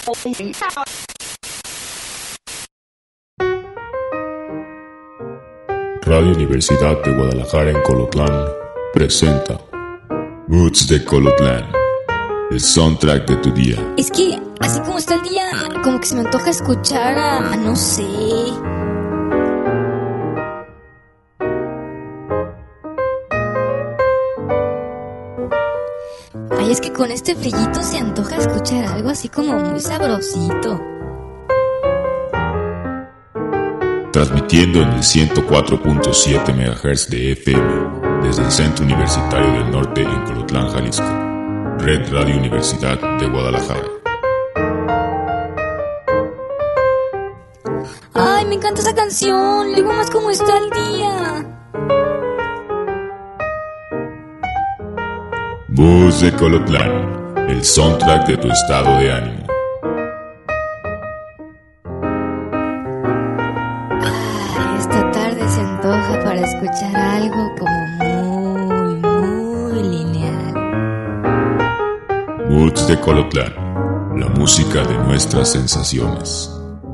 Radio Universidad de Guadalajara en Colotlán presenta Moods de Colotlán, el soundtrack de tu día. Es que, así como está el día, como que se me antoja escuchar a no sé. Ay, es que con este frillito se antoja escuchar algo así como muy sabrosito. Transmitiendo en el 104.7 MHz de FM desde el Centro Universitario del Norte en Colotlán, Jalisco. Red Radio Universidad de Guadalajara. Ay, me encanta esa canción. Le digo más cómo está el día. Voz de Colotlán, el soundtrack de tu estado de ánimo. Esta tarde se antoja para escuchar algo como muy lineal. Moods de Colotlán, la música de nuestras sensaciones.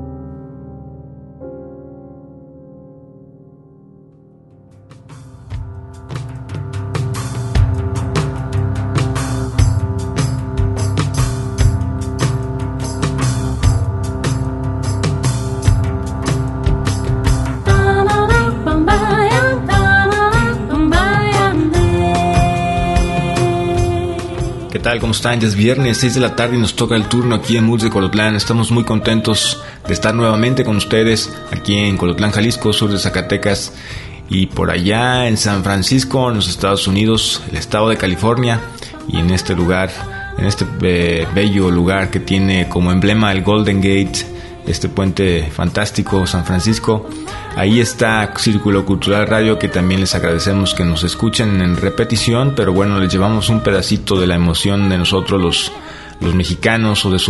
¿Qué tal? ¿Cómo están? Ya es viernes, 6 de la tarde y nos toca el turno aquí en Moods de Colotlán. Estamos muy contentos de estar nuevamente con ustedes aquí en Colotlán, Jalisco, sur de Zacatecas, y por allá en San Francisco, en los Estados Unidos, el estado de California, y en este lugar, en este bello lugar que tiene como emblema el Golden Gate, este puente fantástico, San Francisco. Ahí está Círculo Cultural Radio, que también les agradecemos que nos escuchen en repetición, pero bueno, les llevamos un pedacito de la emoción de nosotros los mexicanos, o de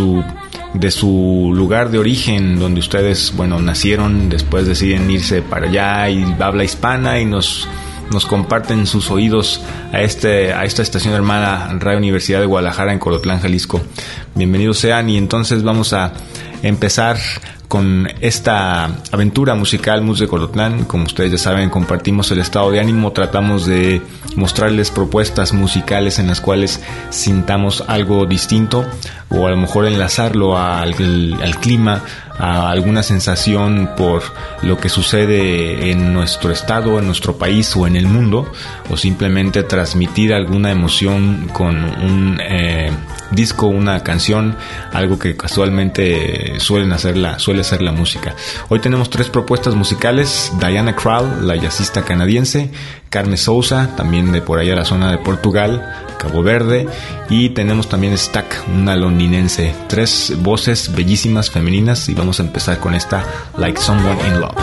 su lugar de origen, donde ustedes, bueno, nacieron, después deciden irse para allá y habla hispana, y nos comparten sus oídos a esta estación hermana Radio Universidad de Guadalajara en Colotlán, Jalisco. Bienvenidos sean, y entonces vamos a empezar con esta aventura musical Moods de Colotlán. Como ustedes ya saben, compartimos el estado de ánimo, tratamos de mostrarles propuestas musicales en las cuales sintamos algo distinto, o a lo mejor enlazarlo al clima, a alguna sensación por lo que sucede en nuestro estado, en nuestro país o en el mundo, o simplemente transmitir alguna emoción con un disco, una canción, algo que casualmente suele ser la música. Hoy tenemos 3 propuestas musicales: Diana Krall, la jazzista canadiense; Carmen Sousa, también de por allá la zona de Portugal, Cabo Verde; y tenemos también Stack, una londinense. 3 voces bellísimas femeninas, y vamos a empezar con esta Like Someone in Love.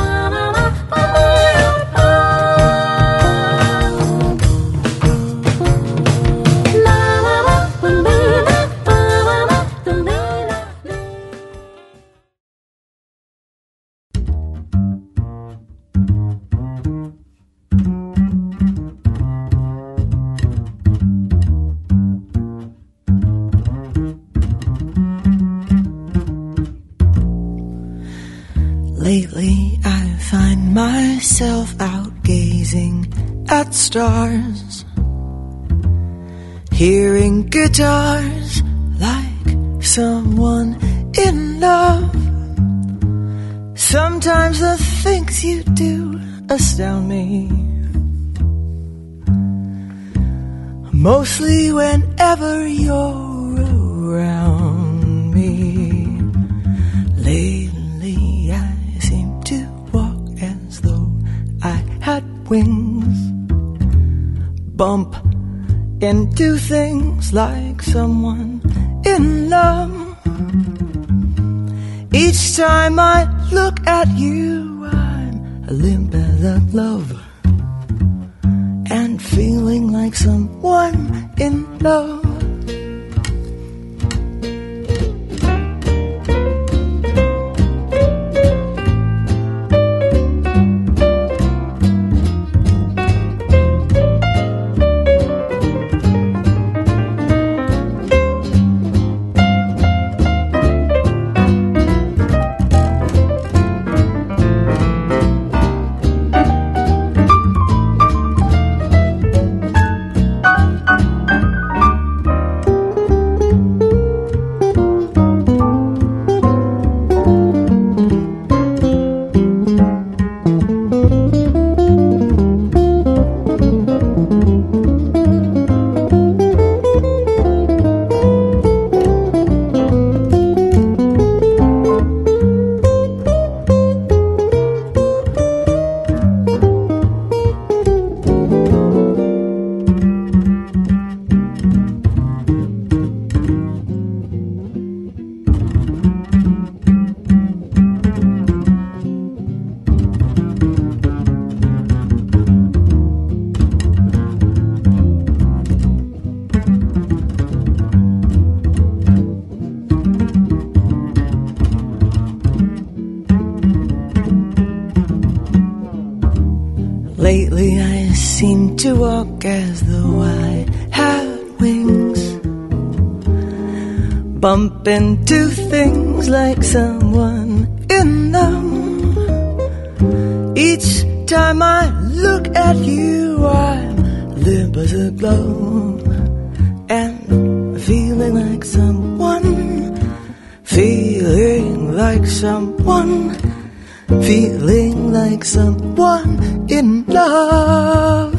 Lately I find myself out gazing at stars, hearing guitars like someone in love. Sometimes the things you do astound me, mostly whenever you're around me. Lately I seem to walk as though I had wings, bump into things like someone in love. Each time I look at you, I'm limp as a glove, and feeling like someone in love. to walk as though I had wings. Bump into things like someone in them. Each time I look at you, I'm limp as a glove and feeling like someone, feeling like someone, feeling like someone in love.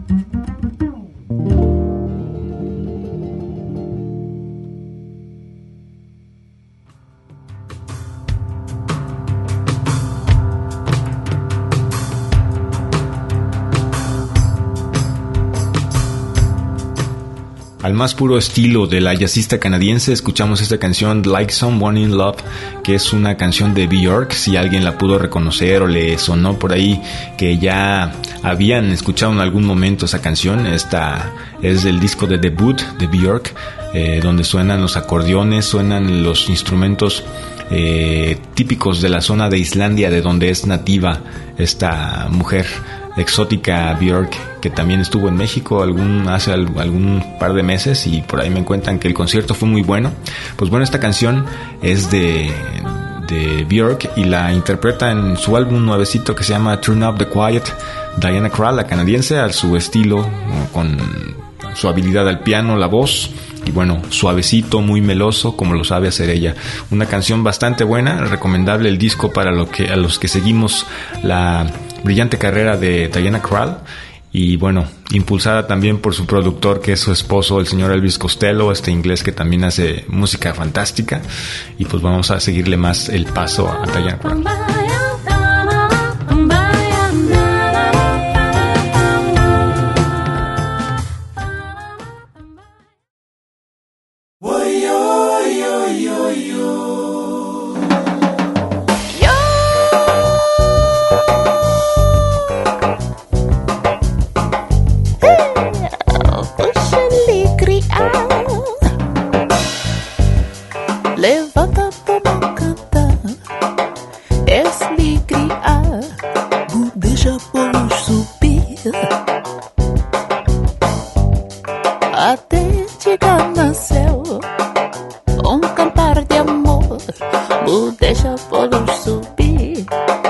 Al más puro estilo de la jazzista canadiense, escuchamos esta canción Like Someone in Love, que es una canción de Björk. Si alguien la pudo reconocer o le sonó por ahí que ya habían escuchado en algún momento esa canción, esta es del disco de debut de Björk, donde suenan los acordeones, suenan los instrumentos típicos de la zona de Islandia, de donde es nativa esta mujer exótica Björk, que también estuvo en México hace algún par de meses, y por ahí me cuentan que el concierto fue muy bueno. Pues bueno, esta canción es de Björk y la interpreta en su álbum nuevecito que se llama Turn Up the Quiet, Diana Krall, la canadiense, a su estilo, con su habilidad al piano, la voz, y bueno, suavecito, muy meloso, como lo sabe hacer ella. Una canción bastante buena, recomendable el disco para a los que seguimos la brillante carrera de Diana Krall, y bueno, impulsada también por su productor, que es su esposo, el señor Elvis Costello, este inglés que también hace música fantástica. Y pues vamos a seguirle más el paso a Diana Krall. Levanta, toma, canta, es alegria, deixa por subir, até chegar no céu, cantar de amor, deixa por subir,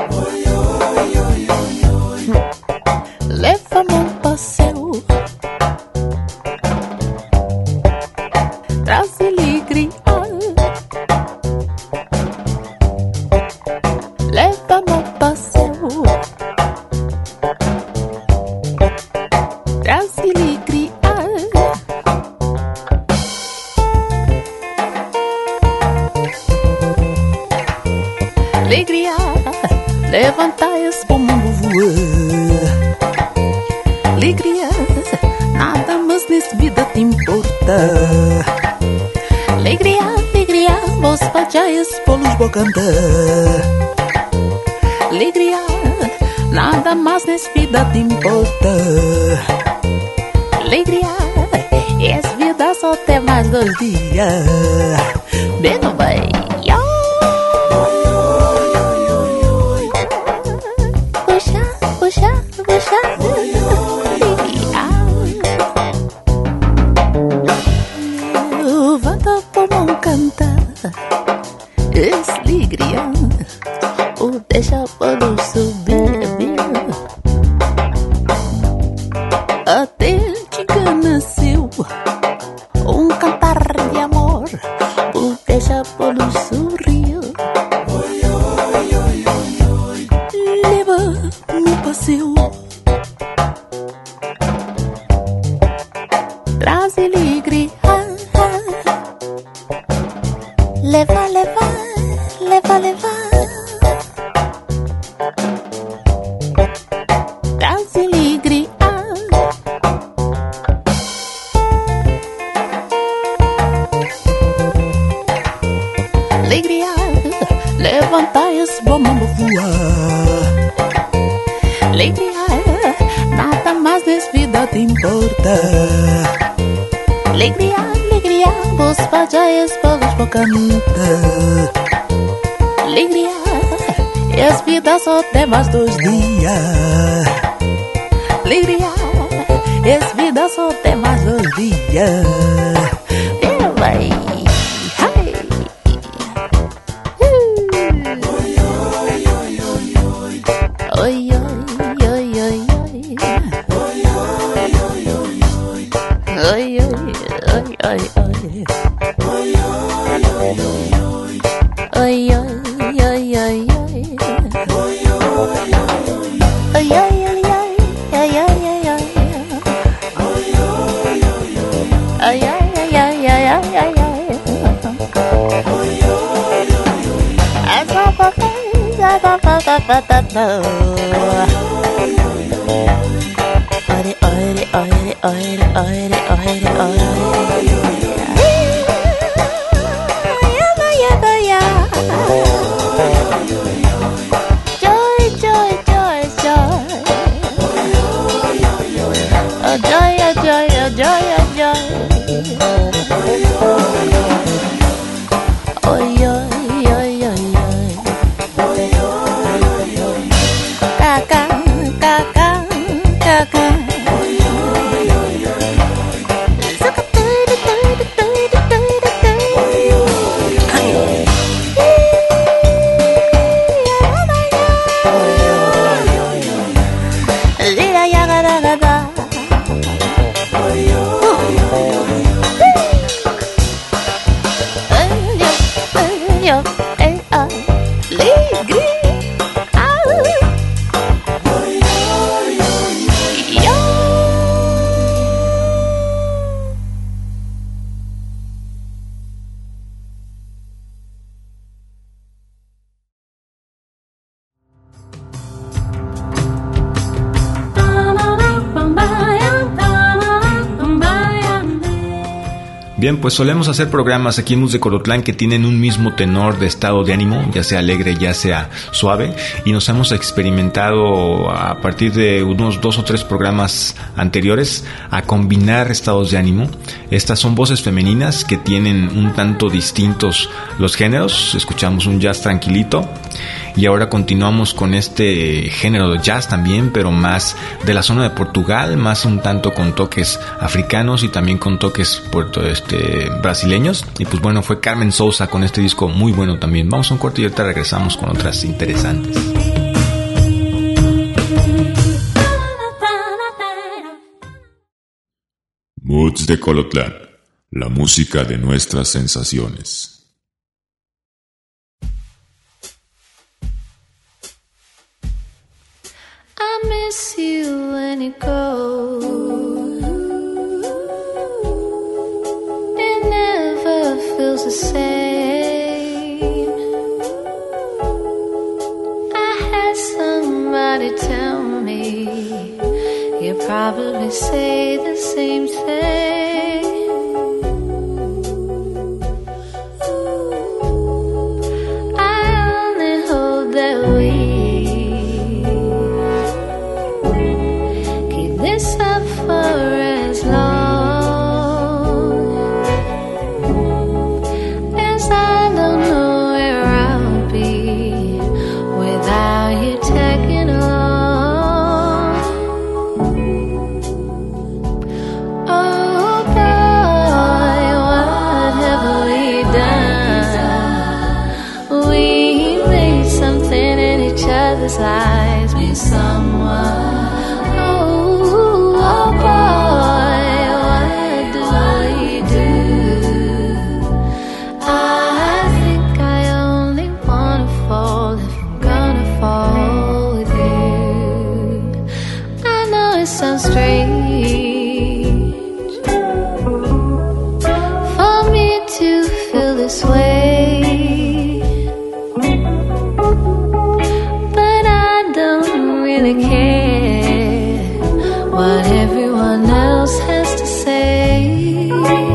leva-me passeio, traz alegria. Leva-me passeio, traz alegria. Alegria, levantai-as para o mundo voar. Alegria, nada mais nessa vida te importa. Alegria, alegria, vos fazes polos vou cantar. Alegria, nada mais nessa vida te importa. Alegria, essa vida só tem mais 2 dias. Bem, não vai. Puxa, puxa, puxa. Levanta para mão cantar. Essa alegria. Deixa por subir, até chegar nasceu cantar de amor, deixa por sorrir, leva no passeio, traz alegria, leva, leva, leva, leva. Levantai-as, vamos voar. Alegria, nada mais nessa vida te importa. Alegria, alegria, vos fazes pelos vou cantar. Alegria, essa vida só tem mais 2 dias. Alegria, es vida só tem mais um dia. Vai. Oi, oi, oi, oi, oi. Oi, oi, oi, oi, oi. Oi, oi, oi, oi, oi. Oi, oi, oi, oi, oi, oi, oi. Oi, oi, oi, oi, oi, oi, oi. Ore, ore, ore, ore, ore, ore, ore. Joy, joy, joy, joy. Oh, joy, oh, joy, oh, joy, oh, joy. Oi, oi, oi, oi, oi. Caca, caca, caca. Bien, pues solemos hacer programas aquí en Mus de Colotlán que tienen un mismo tenor de estado de ánimo, ya sea alegre, ya sea suave, y nos hemos experimentado a partir de unos 2 o 3 programas anteriores a combinar estados de ánimo. Estas son voces femeninas que tienen un tanto distintos los géneros. Escuchamos un jazz tranquilito y ahora continuamos con este género de jazz también, pero más de la zona de Portugal, más un tanto con toques africanos y también con toques brasileños. Y pues bueno, fue Carmen Sousa con este disco muy bueno también. Vamos a un corte y ahorita regresamos con otras interesantes. Moods de Colotlán, la música de nuestras sensaciones. I miss you when you go. It never feels the same. I had somebody tell me you probably say the same thing. I only hope that we up for as long as I don't know where I'll be without you tagging along. Oh boy, what have we done? We made something in each other's lives, be someone. Oh boy, what do we do? I think I only wanna fall if I'm gonna fall with you. I know it sounds strange for me to feel this way, but I don't really care what everyone else has to say.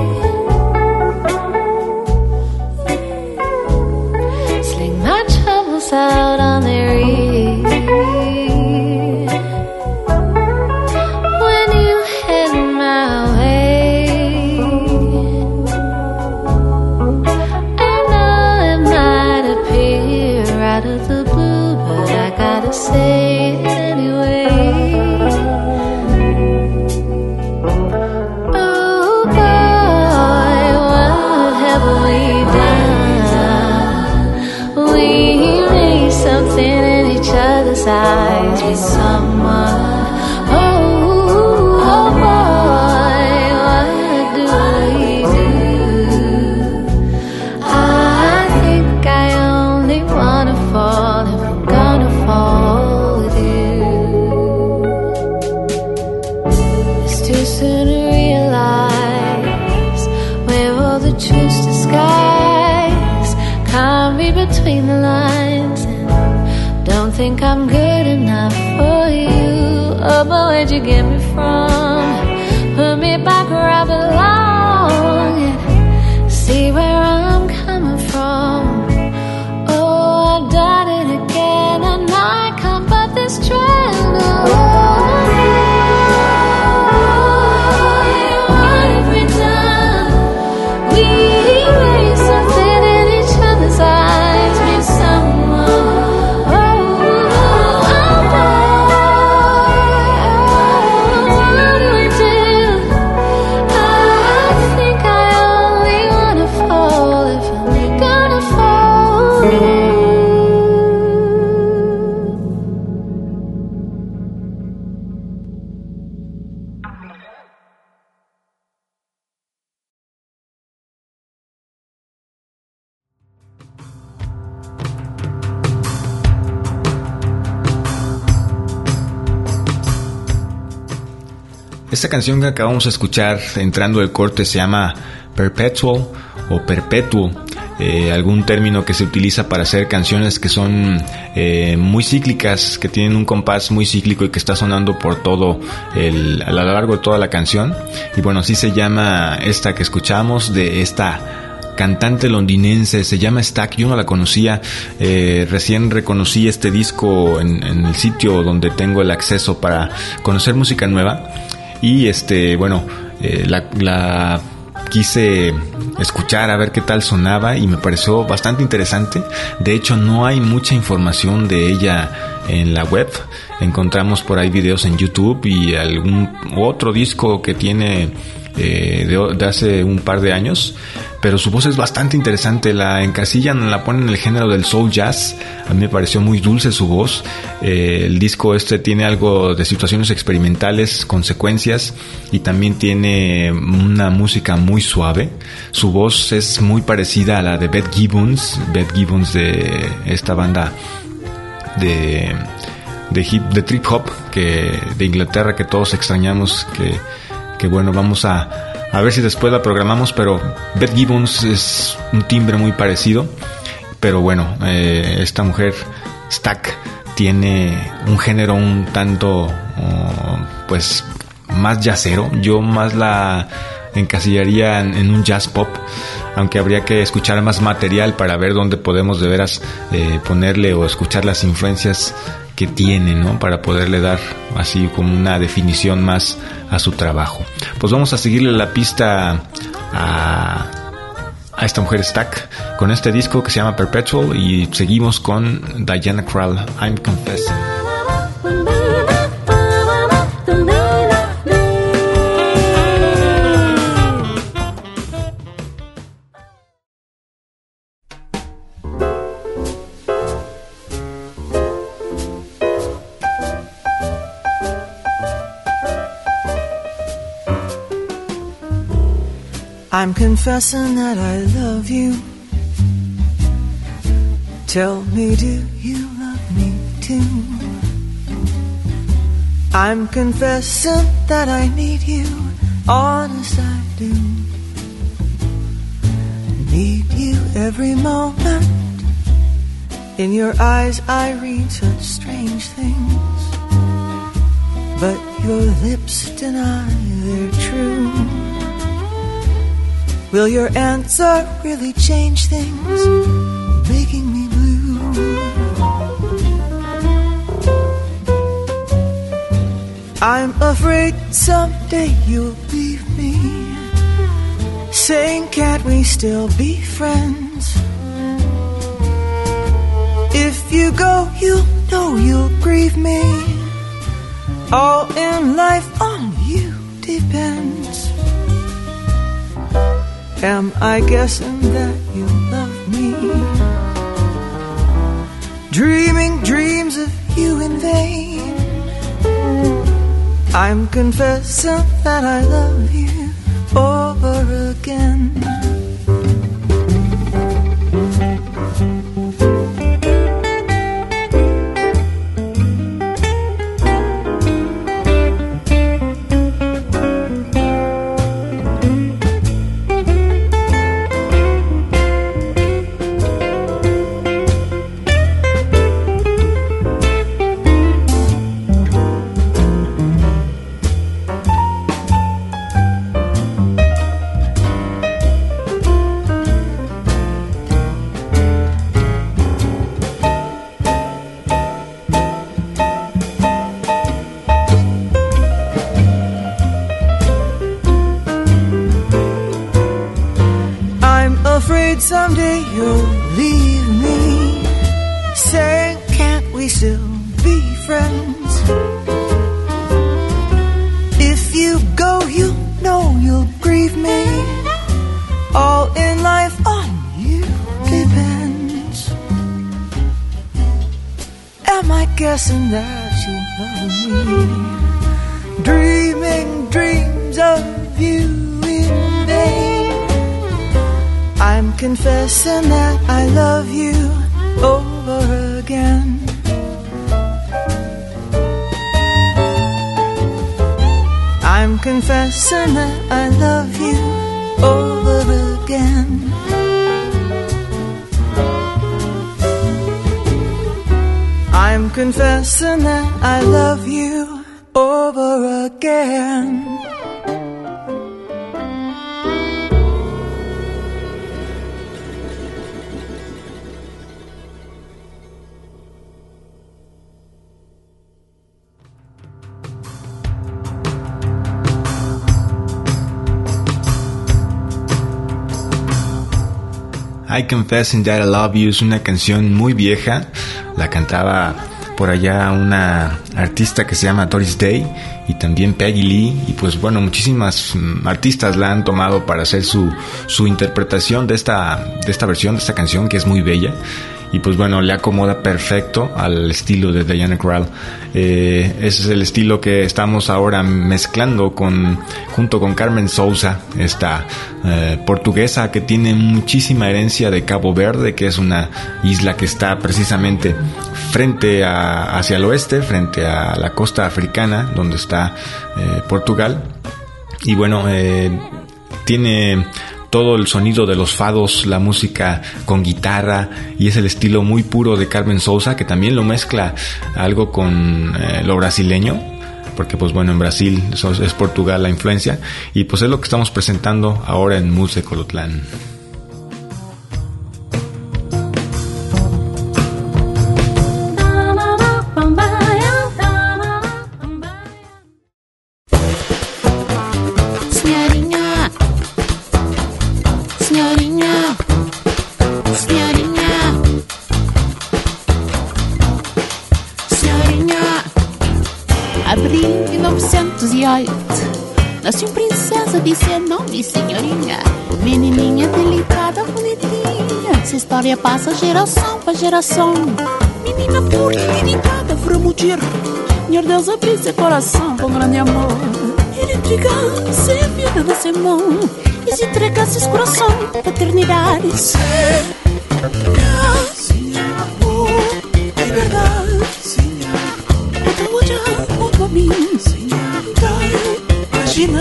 Sling my troubles out on their ear when you head my way. I know it might appear out of the blue, but I gotta say it anyway. other's eyes with someone. Oh boy, what do we do? I think I only wanna fall if I'm gonna fall with you. It's too soon to realize where all the truth's disguise. Can't read between the lines and don't think I'm good enough for you. Oh, but where'd you get me from? Put me back where I belong and see where I'm coming from. Oh, I've done it again and I can't but this trend. What have we done? We erase something in each other's eyes with someone. What do we do? I think I only wanna fall if I'm gonna fall. Esta canción que acabamos de escuchar entrando del corte se llama Perpetual o Perpetuo, algún término que se utiliza para hacer canciones que son muy cíclicas, que tienen un compás muy cíclico y que está sonando por todo a lo largo de toda la canción. Y bueno, así se llama esta que escuchamos de esta cantante londinense, se llama Stack. Yo no la conocía, recién reconocí este disco en el sitio donde tengo el acceso para conocer música nueva. Y bueno, la quise escuchar a ver qué tal sonaba y me pareció bastante interesante. De hecho, no hay mucha información de ella en la web. Encontramos por ahí videos en YouTube y algún otro disco que tiene de hace un par de años, pero su voz es bastante interesante. La encasillan, la ponen en el género del soul jazz. A mí me pareció muy dulce su voz. El disco tiene algo de situaciones experimentales, consecuencias, y también tiene una música muy suave. Su voz es muy parecida a la de Beth Gibbons de esta banda de trip hop de Inglaterra que todos extrañamos, que bueno, vamos a ver si después la programamos, pero Beth Gibbons es un timbre muy parecido. Pero bueno, esta mujer, Stack, tiene un género un tanto pues más jazzero. Yo más la encasillaría en un jazz pop, aunque habría que escuchar más material para ver dónde podemos de veras ponerle o escuchar las influencias que tiene, ¿no? Para poderle dar así como una definición más a su trabajo. Pues vamos a seguirle la pista a esta mujer Stack con este disco que se llama Perpetual, y seguimos con Diana Krall, I'm Confessing. I'm confessing that I love you. Tell me, do you love me too? I'm confessing that I need you, honest I do. Need you every moment. In your eyes I read such strange things, but your lips deny they're true. Will your answer really change things, making me blue? I'm afraid someday you'll leave me, saying can't we still be friends? If you go, you'll know you'll grieve me. All in life on you depends. Am I guessing that you love me? Dreaming dreams of you in vain. I'm confessing that I love you over again. Someday you'll leave me, saying, can't we still be friends? If you go, you know you'll grieve me. All in life on you depends. Am I guessing that you love me? Dreaming dreams of you in vain. I'm confessing that I love you over again. I'm confessing that I love you over again. I'm confessing that I love you over again. I Confessing That I Love You es una canción muy vieja. La cantaba por allá una artista que se llama Doris Day y también Peggy Lee, y pues bueno, muchísimas artistas la han tomado para hacer su interpretación de esta versión de esta canción, que es muy bella. Y pues bueno, le acomoda perfecto al estilo de Diana Krall. Ese es el estilo que estamos ahora mezclando junto con Carmen Sousa, esta portuguesa que tiene muchísima herencia de Cabo Verde, que es una isla que está precisamente hacia el oeste, frente a la costa africana, donde está Portugal. Y bueno, tiene todo el sonido de los fados, la música con guitarra, y es el estilo muy puro de Carmen Sousa, que también lo mezcla algo con lo brasileño, porque pues bueno, en Brasil es Portugal la influencia, y pues es lo que estamos presentando ahora en Moods de Colotlán. Abril 1908, nasceu princesa de seu nome, senhorinha. Menininha delicada, bonitinha. Essa história passa geração para geração. Menina pura e delicada, framugir. Senhor Deus, abriu seu coração com grande amor. Ele entregasse a vida na sua mão e se entregasse seu coração para eternidade. Amor, liberdade. Junto a mim, imagina,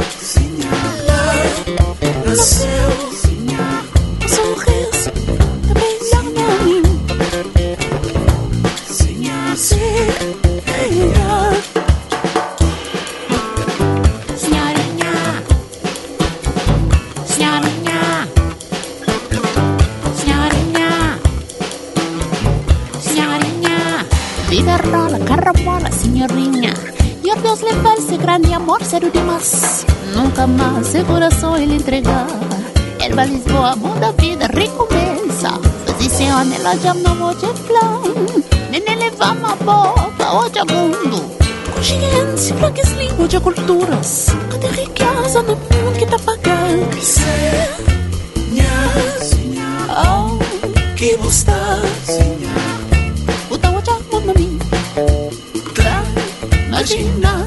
lá no céu, um sorriso também já a mim. Senhorinha, vida rola, carramola, senhorinha. E a Deus lhe parece grande amor, sério demais. Nunca mais seu coração ele entregar. Ele vai Lisboa, muda a vida, recomeça. Posiciona ela já não pode falar. Nem levamos a boca, hoje é mundo. Consciência, plaques, língua de culturas. Cadê riqueza no mundo que tá pagando? Senhor, oh, que você está, Senhor. Uta hoje é mundo a mim. Imaginar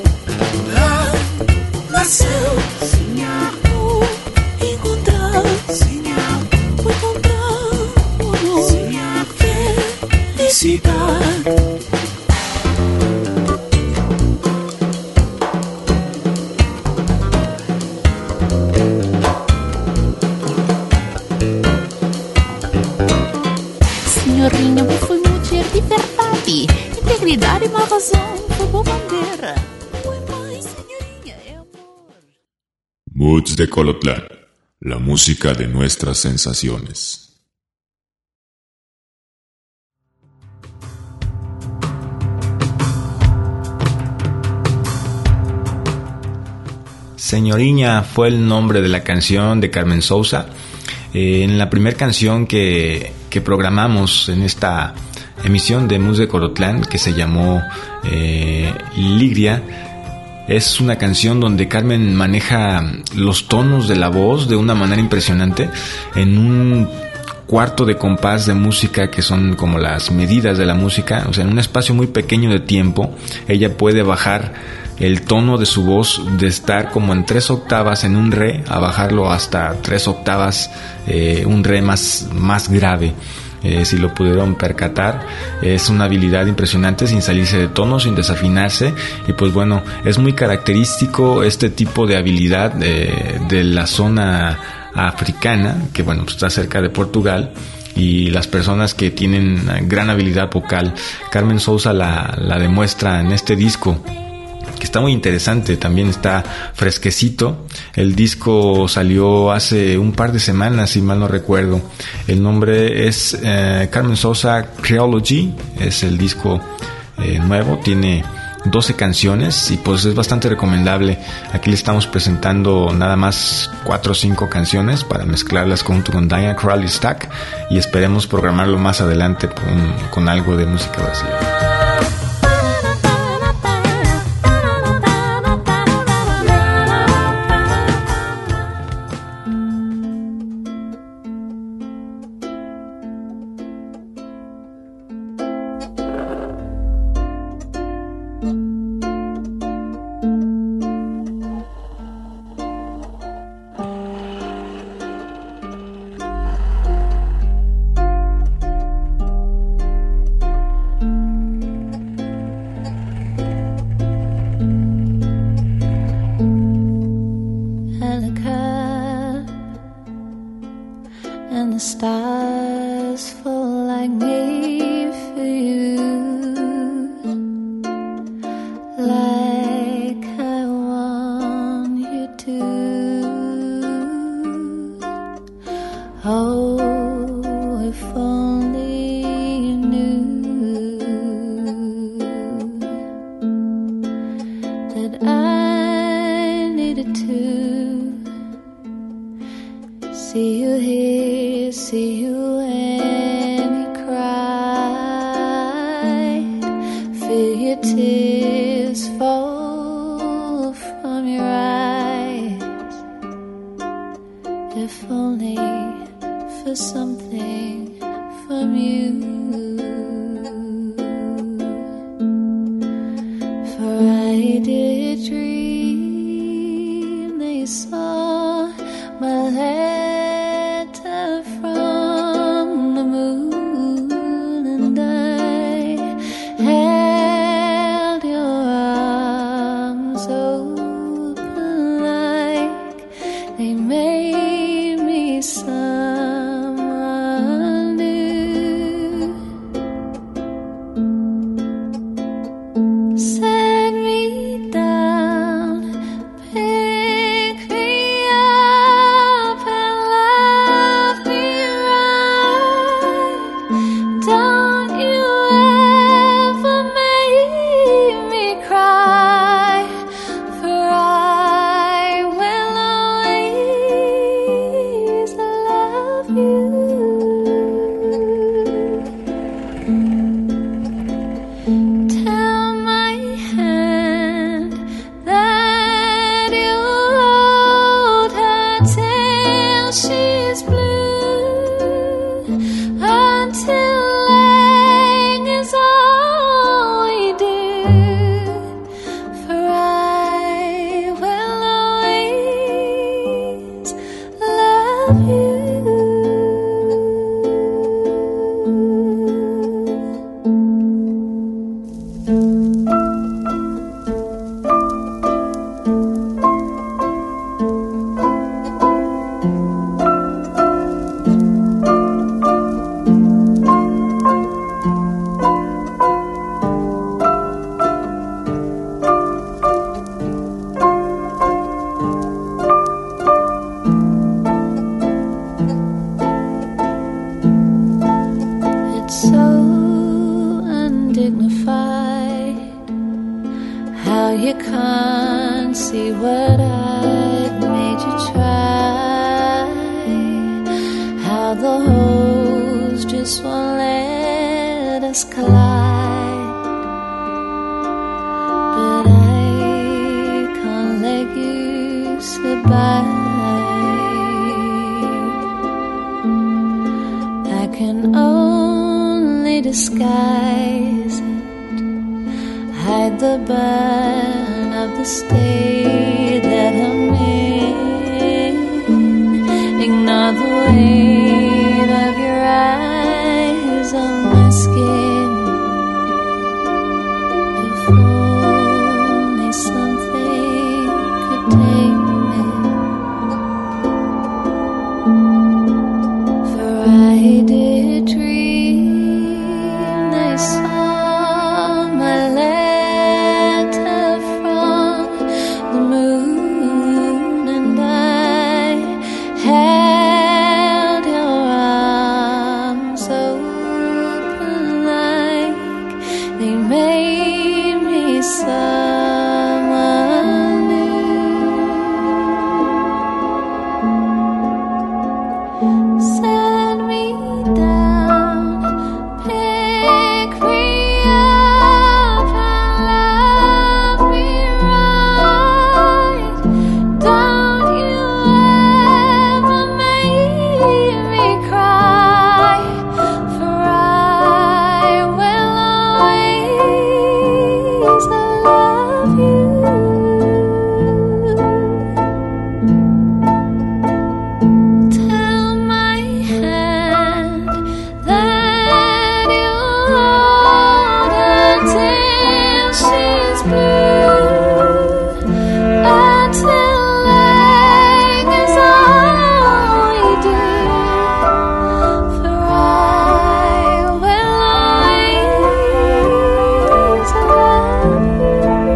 nasceu sonhar ou encontrar sonhar ou encontrar sonhar felicidade. Senhorinha, foi mulher de verdade. Integridade, uma razão, foi boa bandeira. Foi mais, senhorinha, é amor. Moods de Colotlán, la música de nuestras sensaciones. Señoriña fue el nombre de la canción de Carmen Sousa. En la primera canción que programamos en esta emisión de Moods de Colotlán, que se llamó Ligria, es una canción donde Carmen maneja los tonos de la voz de una manera impresionante en un cuarto de compás de música, que son como las medidas de la música. O sea, en un espacio muy pequeño de tiempo ella puede bajar el tono de su voz de estar como en 3 octavas en un re a bajarlo hasta 3 octavas, un re más grave. Si lo pudieron percatar, es una habilidad impresionante sin salirse de tono, sin desafinarse. Y pues bueno, es muy característico este tipo de habilidad de la zona africana, que bueno, pues está cerca de Portugal, y las personas que tienen gran habilidad vocal. Carmen Sousa la demuestra en este disco, que está muy interesante, también está fresquecito. El disco salió hace un par de semanas, si mal no recuerdo. El nombre es Carmen Sousa Creology, es el disco nuevo, tiene 12 canciones y pues es bastante recomendable. Aquí le estamos presentando nada más 4 o 5 canciones para mezclarlas junto con Diana Crowley Stack, y esperemos programarlo más adelante con algo de música brasileña. so undignified. How you can't see what I've made you try. How the holes just won't let us collide. But I can't let you slip by. I can only disguise it, hide the burn of the state that I'm in. Ignore the weight of your eyes on my skin. If only something could take me. For I did dream I saw my letter from the moon, and I held your arms open like they made me someone new. Set me down, pick me up and love me right. Don't you ever make me cry, for I will always love you. Tell my hand that you'll hold until she's blue, until lying is all we do. For I will always love you.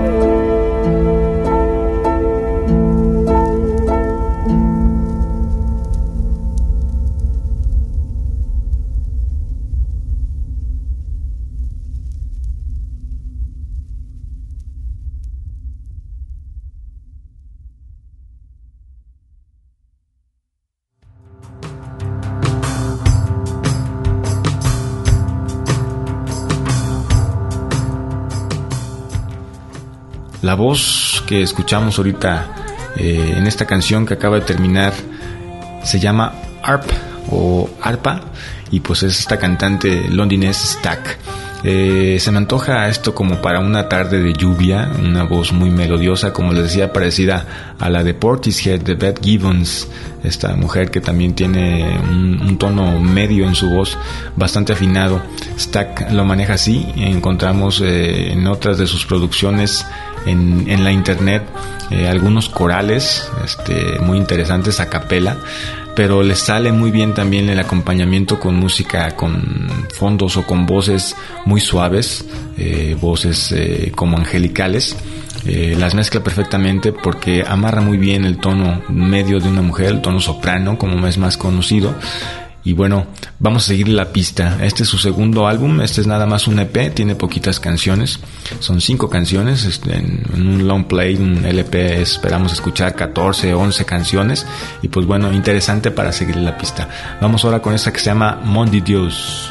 La voz que escuchamos ahorita en esta canción que acaba de terminar se llama Arp o Arpa, y pues es esta cantante londinense Stack. Se me antoja esto como para una tarde de lluvia, una voz muy melodiosa, como les decía, parecida a la de Portishead de Beth Gibbons, esta mujer que también tiene un tono medio en su voz, bastante afinado. Stack lo maneja así. Encontramos en otras de sus producciones en la internet algunos corales muy interesantes a capela, pero les sale muy bien también el acompañamiento con música, con fondos o con voces muy suaves, voces como angelicales. Las mezcla perfectamente porque amarra muy bien el tono medio de una mujer, el tono soprano, como es más conocido. Y bueno, vamos a seguir la pista. Este es su segundo álbum, este es nada más un EP, tiene poquitas canciones, son 5 canciones, en un long play, un LP esperamos escuchar 14, 11 canciones, y pues bueno, interesante para seguir la pista. Vamos ahora con esta que se llama Mon de Dios.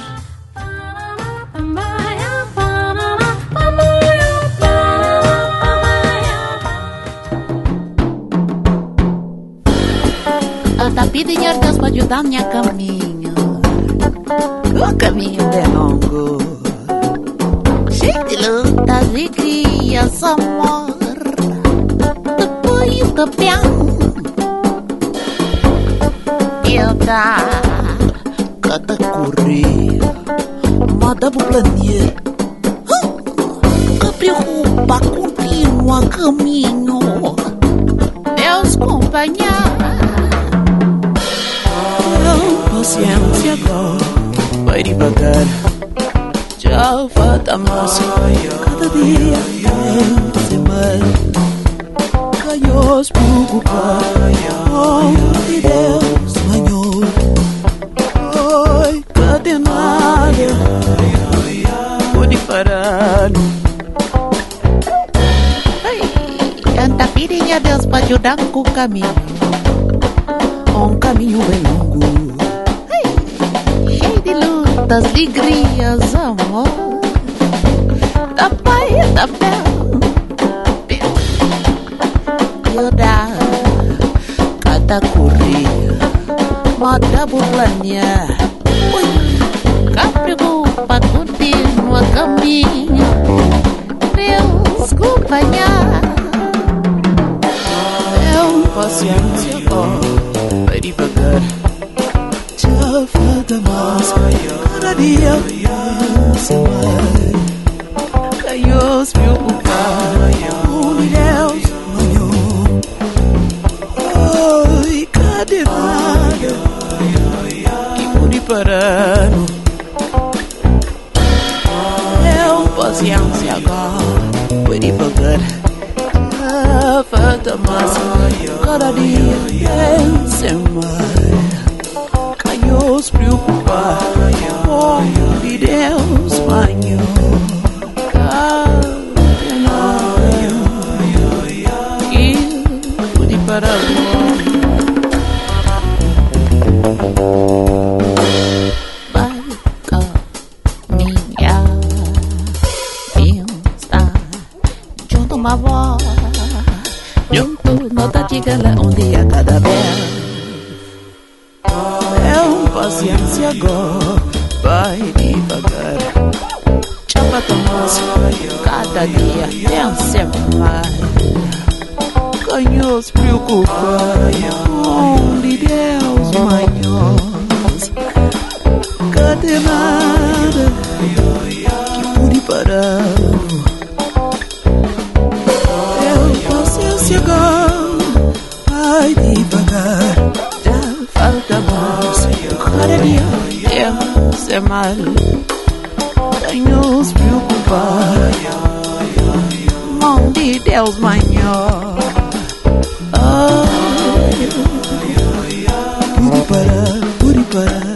Pedir Deus para ajudar minha caminho. O caminho é longo, cheio de luta, alegria, amor. Depois o campeão, eu dar cada correr, moda pro planeta. Que preocupa, continua caminho. Deus acompanhar. Paciência agora, vai devagar. Já falta mais. Cada dia é mais. Caios preocupar. Oh, de Deus, Senhor. Oi, cadê nada? ajudar com o caminho, um caminho bem longo, cheio de lutas, alegrias, amor, da paz e da fé. Ajudar cada correr, moda planear, cá preocupa, continua caminho, Deus acompanhar. Paciência, vai devagar, já falta mais, cada dia se vai. Caiu se preocupar, onde Deus manhou. Oi, cadê nada que pude parar? Paciência agora, vai devagar. Falta mais, cada dia se vai. Caiu se preocupar, onde Deus banhou. Cadê nada que pude parar? Uma voz junto, nota de gala, um dia cada vez. Paciência agora, vai devagar. Chapa Tomás, cada dia tem mais. Ganhou se preocupar, onde Deus manhos. Cadê nada que pude parar? Chegou, vai devagar, já falta mais, cada dia é mal, tenho se preocupar, mão de Deus maior, pude parar.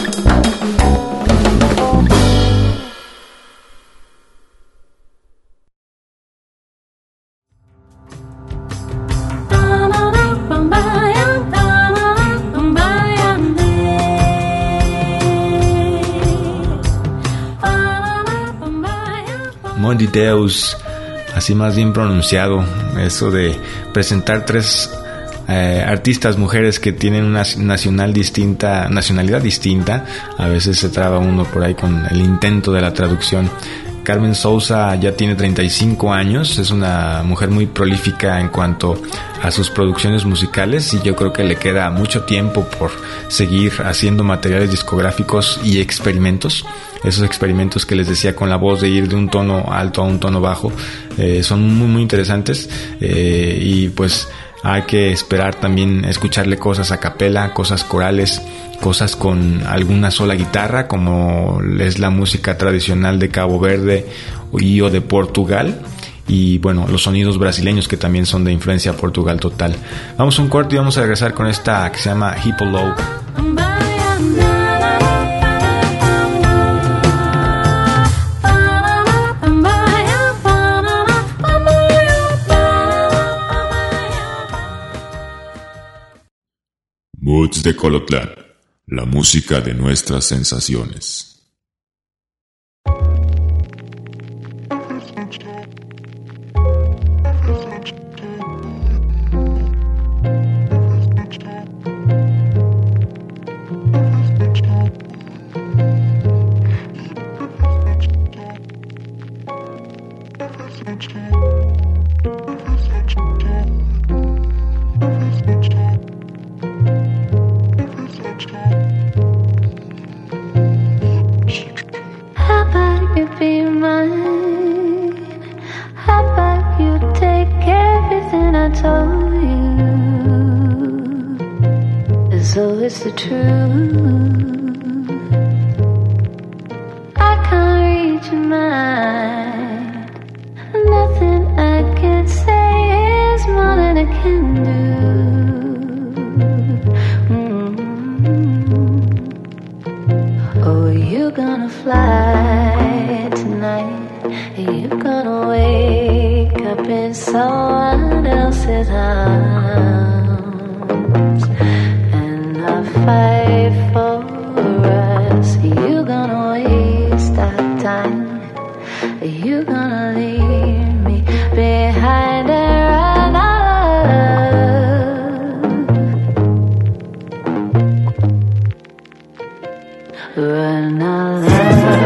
De Deus, así más bien pronunciado, eso de presentar tres artistas mujeres que tienen una nacionalidad distinta, a veces se traba uno por ahí con el intento de la traducción. Carmen Sousa ya tiene 35 años, es una mujer muy prolífica en cuanto a sus producciones musicales y yo creo que le queda mucho tiempo por seguir haciendo materiales discográficos y experimentos. Esos experimentos que les decía con la voz de ir de un tono alto a un tono bajo son muy muy interesantes y pues hay que esperar también escucharle cosas a capela, cosas corales, cosas con alguna sola guitarra como es la música tradicional de Cabo Verde o de Portugal. Y bueno, los sonidos brasileños que también son de influencia Portugal total. Vamos a un corte y vamos a regresar con esta que se llama Hippo Low. Moods de Colotlán, la música de nuestras sensaciones. It's the truth. I can't reach your mind. Nothing I can say is more than I can do. Oh, you're gonna fly tonight. You're gonna wake up in someone else's arms, and I fight for us. You gonna waste our time? You gonna leave me behind and run out? Run out down.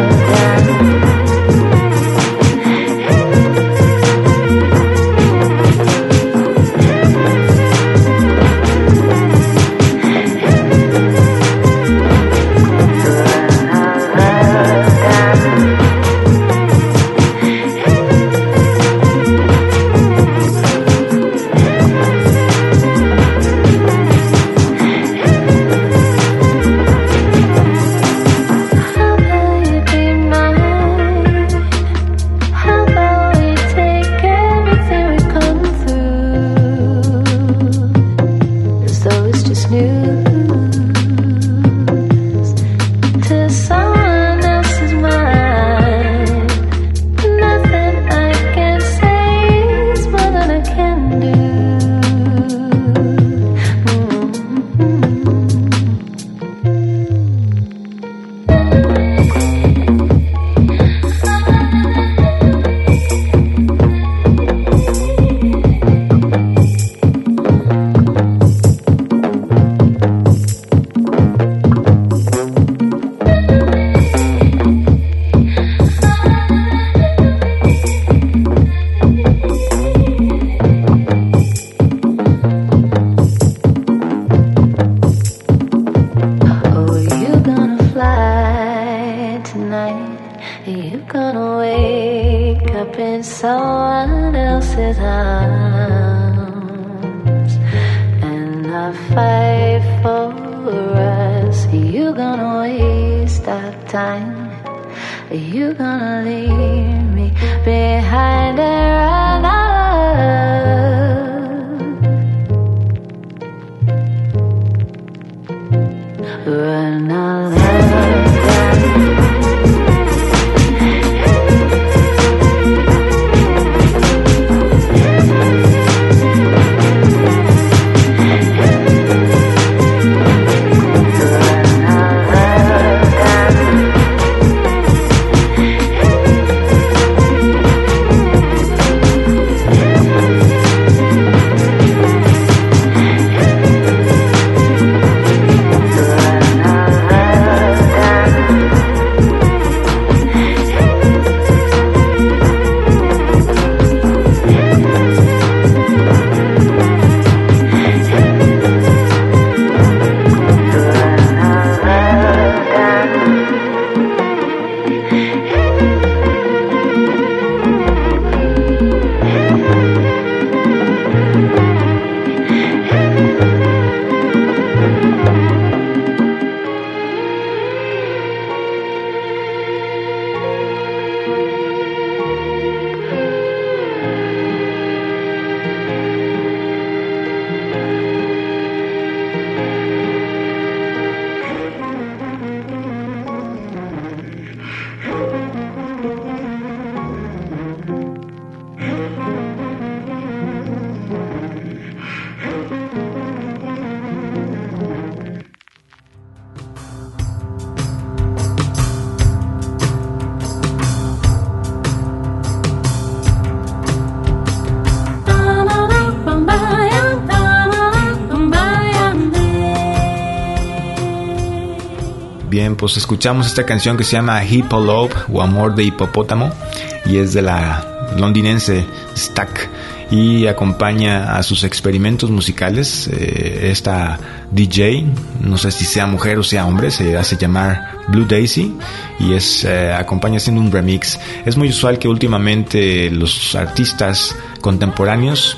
Bien, pues escuchamos esta canción que se llama Hippo Love o Amor de Hipopótamo y es de la londinense Stack y acompaña a sus experimentos musicales esta DJ, no sé si sea mujer o sea hombre, se hace llamar Blue Daisy y acompaña haciendo un remix. Es muy usual que últimamente los artistas contemporáneos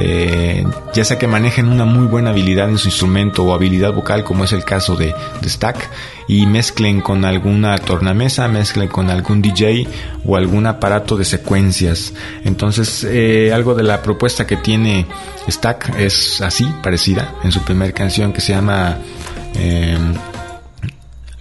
ya sea que manejen una muy buena habilidad en su instrumento o habilidad vocal, como es el caso de Stack, y mezclen con alguna tornamesa, mezclen con algún DJ o algún aparato de secuencias. Entonces algo de la propuesta que tiene Stack es así, parecida, en su primer canción que se llama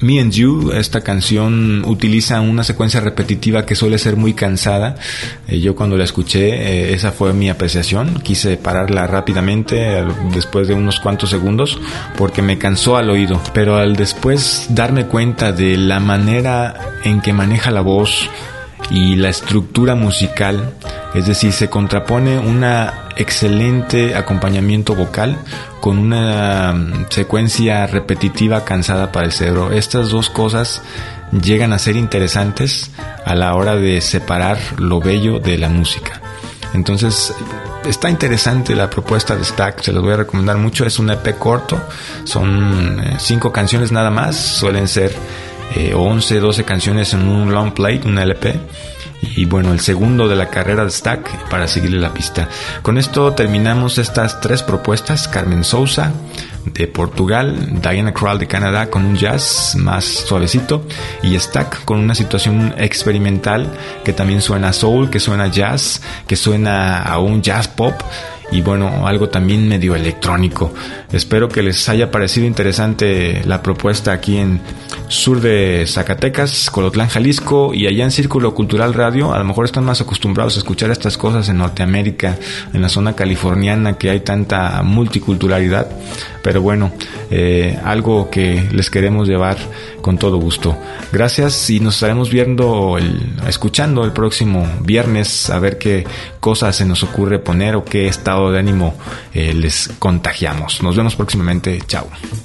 Me and You, esta canción utiliza una secuencia repetitiva que suele ser muy cansada. Yo cuando la escuché, esa fue mi apreciación. Quise pararla rápidamente después de unos cuantos segundos porque me cansó al oído. Pero al después darme cuenta de la manera en que maneja la voz y la estructura musical, es decir, se contrapone una excelente acompañamiento vocal con una secuencia repetitiva cansada para el cerebro. Estas dos cosas llegan a ser interesantes a la hora de separar lo bello de la música. Entonces está interesante la propuesta de Stack, se los voy a recomendar mucho. Es un EP corto, son 5 canciones nada más, suelen ser 11, 12 canciones en un long play, un LP. Y bueno, el segundo de la carrera de Stack para seguirle la pista. Con esto terminamos estas 3 propuestas. Carmen Sousa de Portugal, Diana Krall de Canadá con un jazz más suavecito, y Stack con una situación experimental que también suena a soul, que suena a jazz, que suena a un jazz pop y bueno, algo también medio electrónico. Espero que les haya parecido interesante la propuesta aquí en sur de Zacatecas, Colotlán, Jalisco, y allá en Círculo Cultural Radio. A lo mejor están más acostumbrados a escuchar estas cosas en Norteamérica, en la zona californiana, que hay tanta multiculturalidad, pero bueno, algo que les queremos llevar con todo gusto. Gracias, y nos estaremos escuchando el próximo viernes, a ver qué cosas se nos ocurre poner o qué estado de ánimo les contagiamos. Nos vemos próximamente. Chao.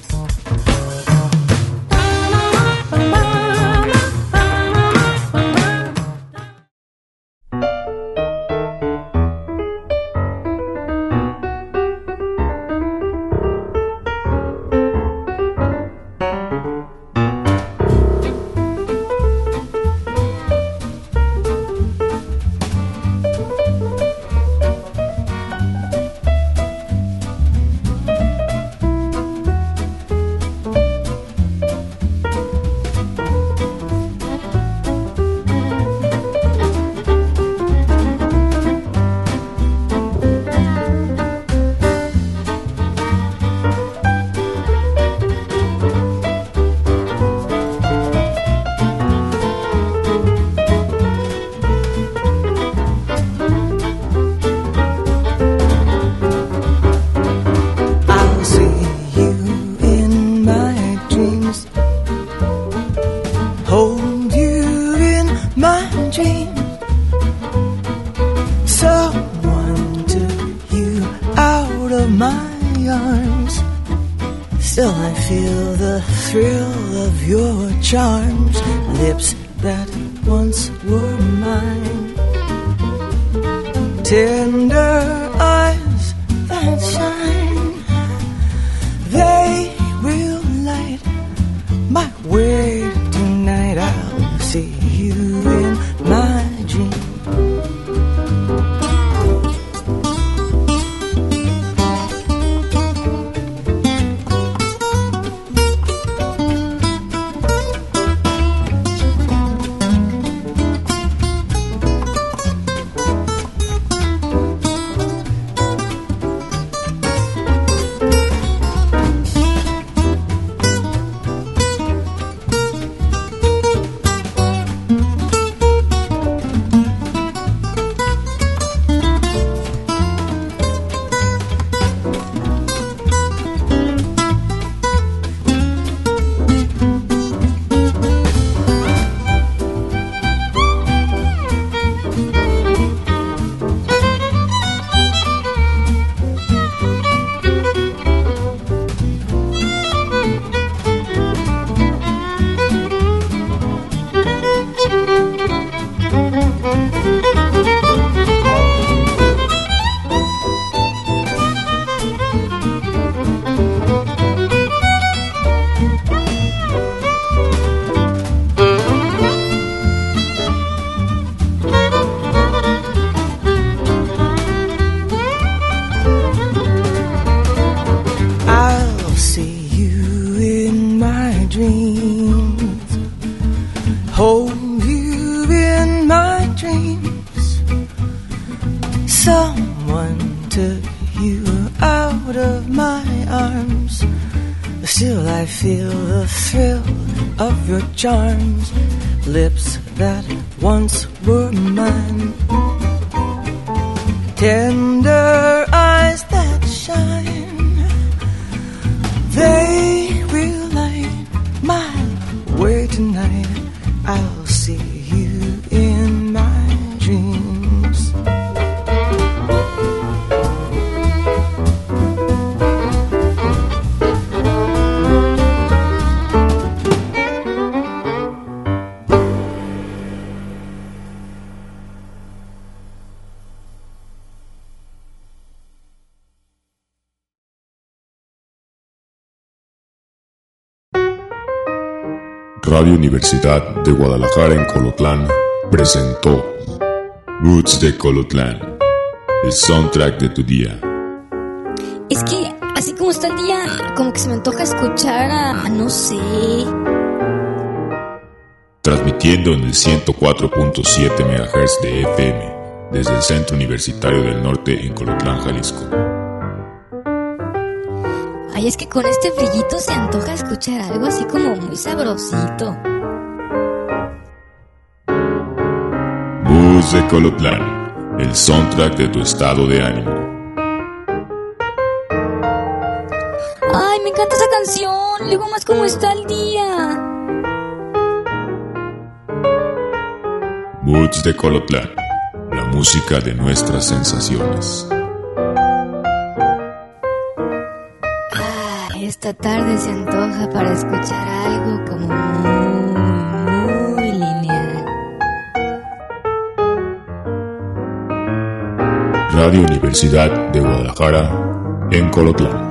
Charms, lips that once were mine, tender eyes that shine, they will light my way tonight. I'll see you in my dream. Still I feel the thrill of your charms, lips that once were mine, tender eyes that shine, they will light my way tonight. I'll see you in my dreams. Radio Universidad de Guadalajara en Colotlán presentó Roots de Colotlán, el soundtrack de tu día. Es que, así como está el día, como que se me antoja escuchar a no sé. Transmitiendo en el 104.7 MHz de FM, desde el Centro Universitario del Norte en Colotlán, Jalisco. Ay, es que con este frillito se antoja escuchar algo así como muy sabrosito. Bus de Colotlán, el soundtrack de tu estado de ánimo. Ay, me encanta esa canción. Luego más cómo está el día. Bus de Colotlán, la música de nuestras sensaciones. Esta tarde se antoja para escuchar algo como muy lineal. Radio Universidad de Guadalajara en Colotlán.